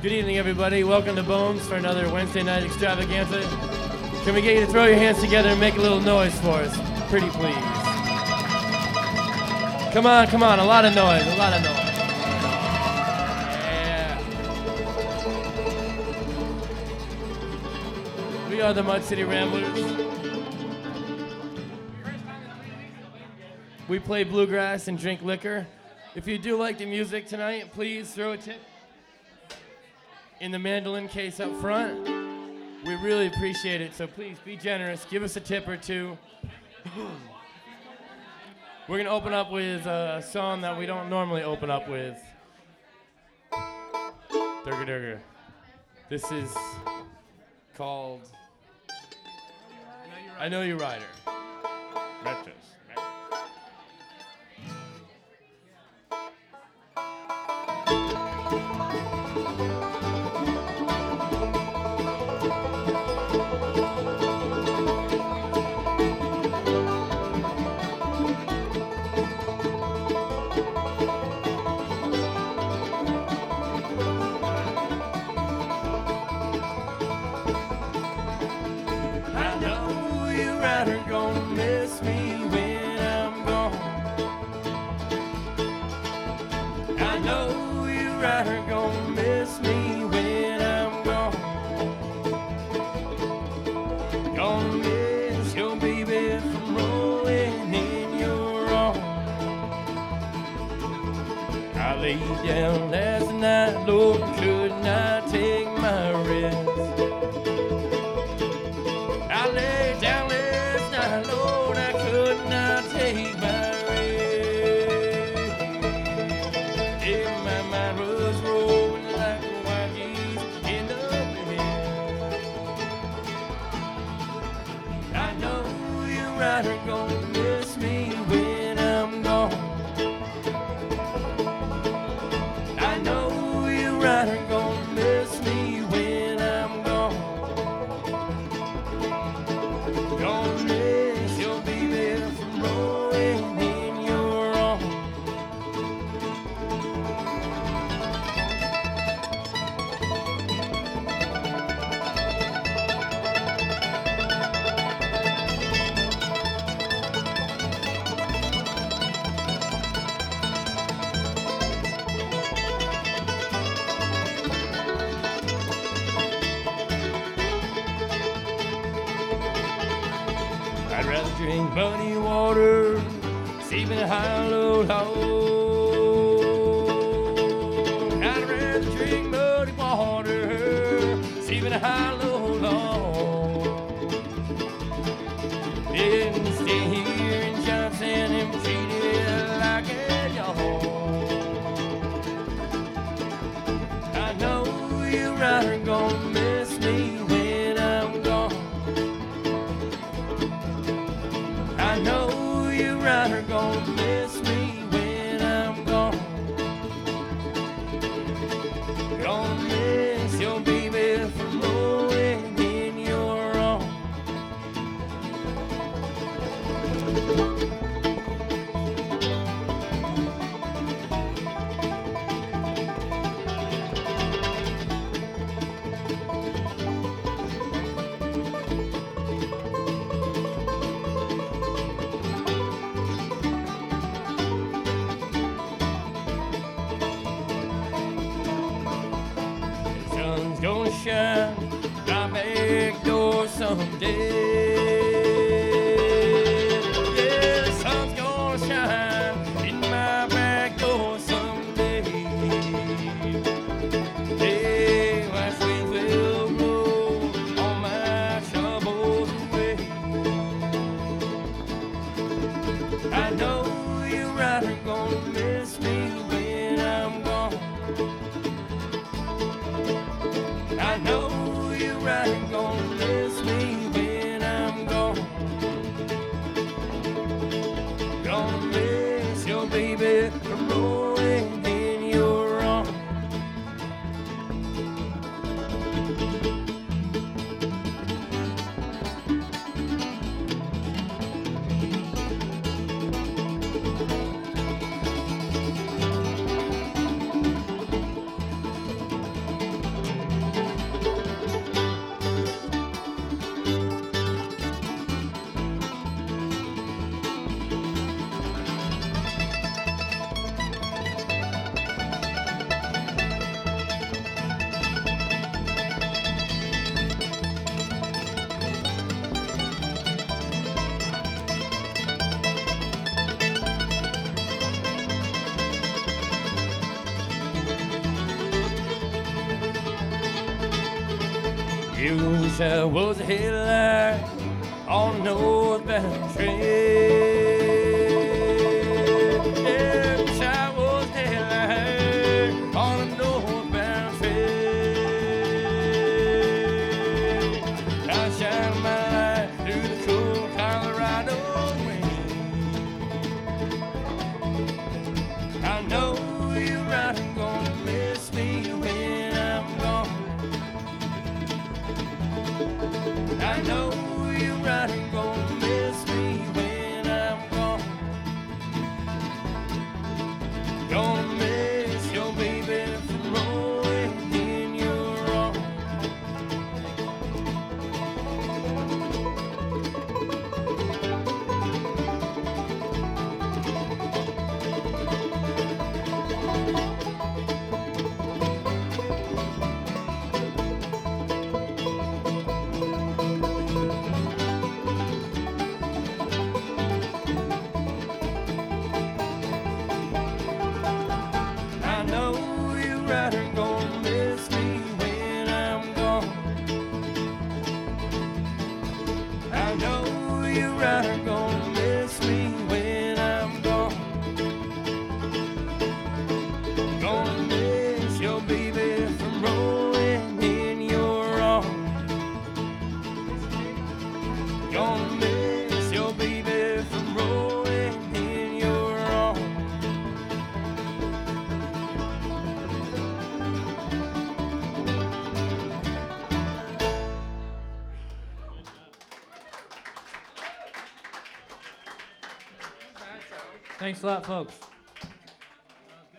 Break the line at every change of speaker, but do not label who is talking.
Good evening, everybody. Welcome to Bones for another Wednesday night extravaganza. Can we get you to throw your hands together and make a little noise for us? Pretty please. Come on, a lot of noise, Yeah. We are the Mud City Ramblers. We play bluegrass and drink liquor. If you do like the music tonight, please throw a tip in the mandolin case up front. We really appreciate it, so please be generous. Give us a tip or two. We're going to open up with a song that we don't normally open up with. Durga Durga. This is called I Know You Rider. Retros. Down last night, Lord, could not take my rest. I lay down last night, Lord, I could not take my rest. Yeah, my mind was rolling like wild geese in the wind. I know you're right, are gonna miss me when I'm gone. Rider gonna miss me when I'm gone. Gonna miss your baby from rolling in your arms. I'd rather drink muddy water, saving a hollow log. I'd rather drink muddy water, saving a hollow log. Than stay here in Johnson and treat it like a dog. I know you're right, gonna miss me when I'm gone. I know you're right, are gonna miss me when I'm gone. Gonna miss your baby from rolling in your arms. Gonna shine my back door someday. Yeah, the sun's gonna shine in my back door someday. Yeah, my sweet will roll all my troubles away. I know you're right, are gonna miss me when I'm gone. I know you're right, gonna miss me when I'm gone. Gonna miss your baby from rolling in your arms. You wish I was a headlight on a northbound train. Yeah, wish I was a headlight on a northbound train. I shine my light through the cool Colorado rain. I know you're right, I'm gonna miss me when I'm gone. I know you're right, I'm gonna miss me when I'm gone. Gonna miss your baby from rolling in your arms. I know you're right, I'm gonna miss me when I'm gone. I know you're right, I'm gonna miss me when I'm gone. Gonna miss your baby from rolling in your arms. Gonna miss your baby from rolling in your arms.
Thanks a lot, folks.